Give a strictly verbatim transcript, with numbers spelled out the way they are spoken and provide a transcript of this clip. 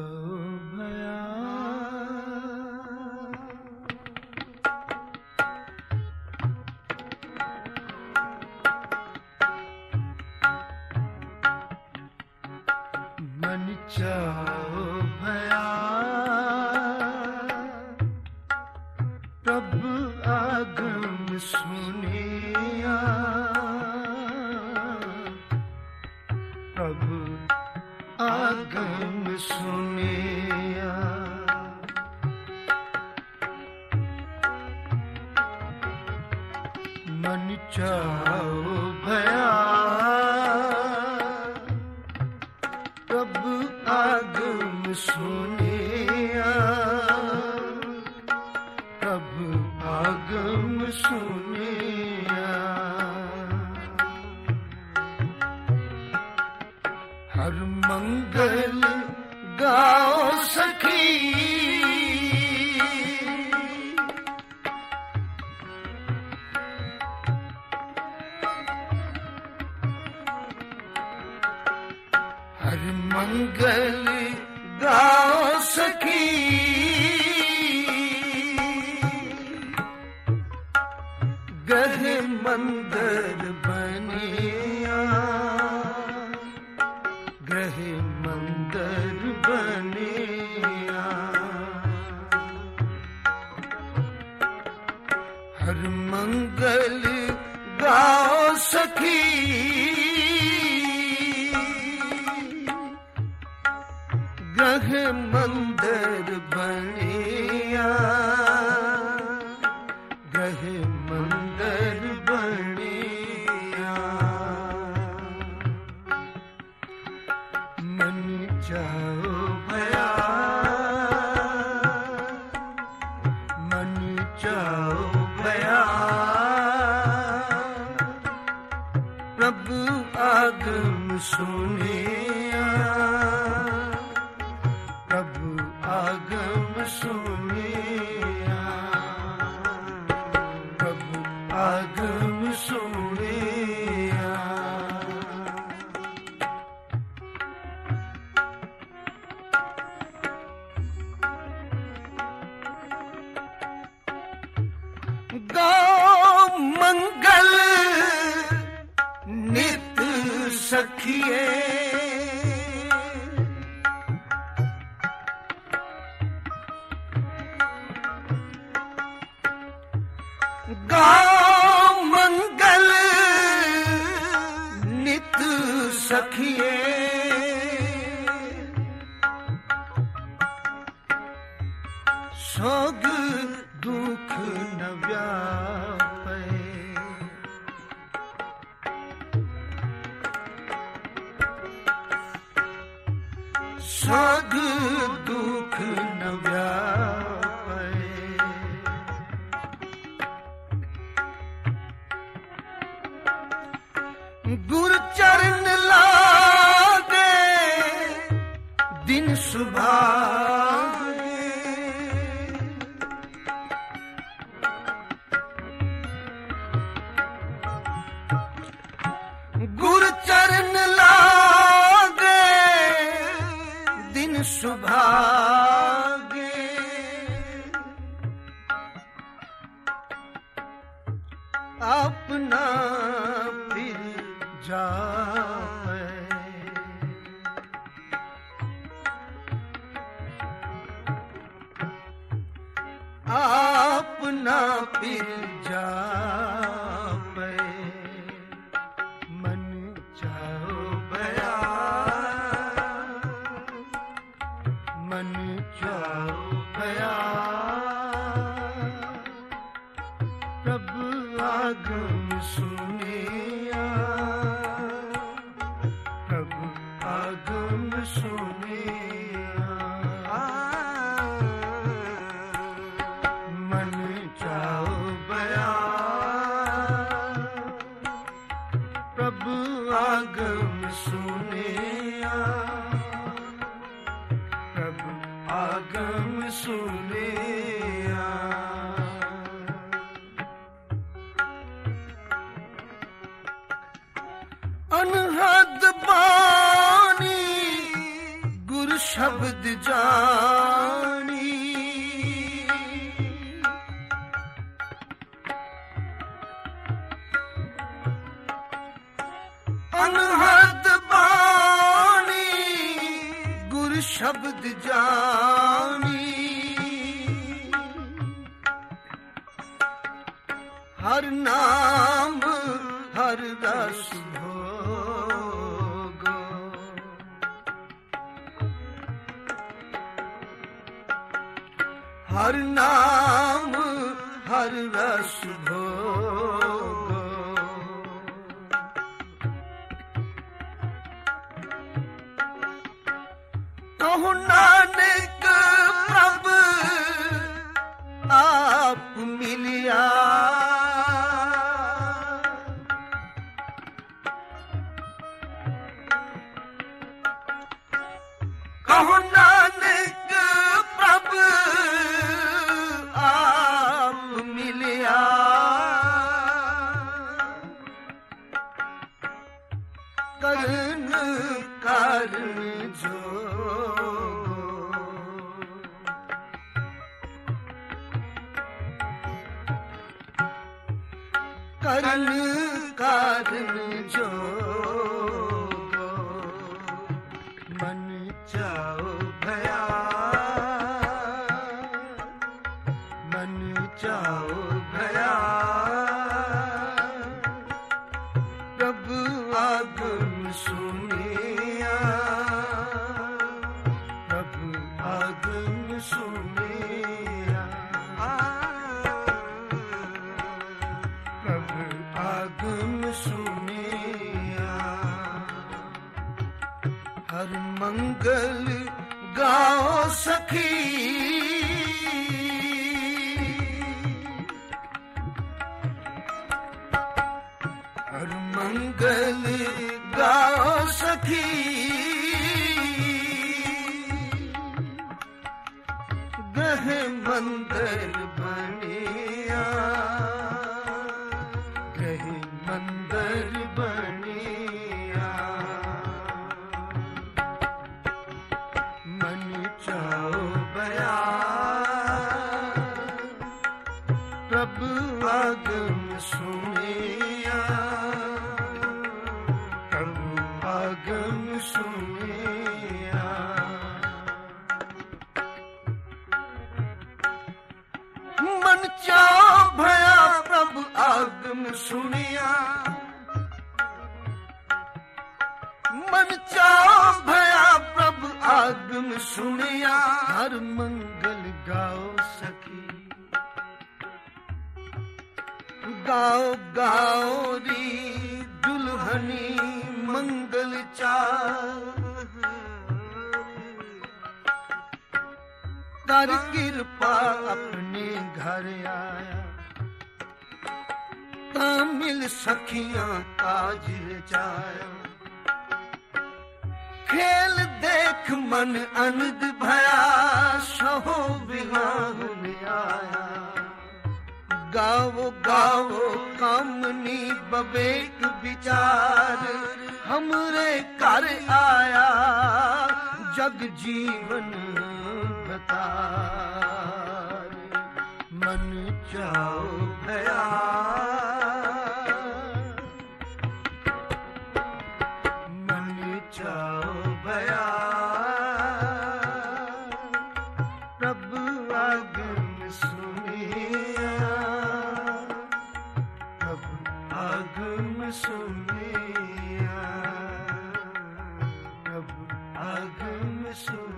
भया मन चाहो भया प्रभु आगम सुनिया प्रभु आगम सुनिया मन चाहो भया प्रभु आगम सुनिया प्रभु आगम सुनिया हर मंगल गाओ सखी हर मंगल गाओ सखी गहे मंदिर बनिया गहे मंदिर बनिया हर मंगल गाओ सखी गहे मंदिर बनिया गहे मंदिर बनिया मन चाहो भया मन चाहो भया प्रभु आगम सुनिया प्रभु आगम सुनिया प्रभु आगम सुनिया गाओ मंगल नित सखिए गाओ मंगल नित सखिए सोग दुख न व्यापे सोग दुख न व्यापे गुरु चरण लागे दिन सुभागे गुरु चरण लागे दिन सुभागे अपना फिर जाए अपना फिर जाए मन चाहो भया मन चाहो भया प्रभु आगम सुनिया प्रभु आगम सुनिया मन चाहो भया प्रभु आगम सुनिया प्रभु आगम सुनिया अनहद बानी गुरु शब्द जानी, अनहद बानी गुर शब्द जानी, हर नाम हर रस भोगो, हर नाम हर रस भोगो, कहु नानक प्रभ आप मिलिया, कहु नानक प्रभ आप मिलिया, करन कारण जोगो, करन कारण जोगो, मन चाओ भया, मन चाओ भया, प्रभु आगम सुनिया, प्रभु आगम सुनिया, प्रभु आगम सुनिया, हर मंगल गाओ सखी, हर मंगल गाओ सखी, गह मंदिर बनिया, गह मंदिर बनिया, मन चाओ बया, प्रभु आगम सुनिया, प्रभु आगम सुनिया, मन चाओ भया प्रभु आगम सुनिया, मन चाओ भया प्रभु आगम सुनिया, हर मंगल गाओ सखी, गाओ गाओ री दुल्हनी मंगल चार, कर कृपा अपने घर आया, तामिल सखियां काज रचाया, खेल देख मन अनद भया, सहो विवाह में आया, गाओ गाओ कामनी बबेक विचार, हमरे घर आया जग जीवन बतार, मन चाओ भया, मन चाओ भया, प्रभु आगम सुनिया, प्रभु आगम सुनिया, प्रभु आगम सुनिया।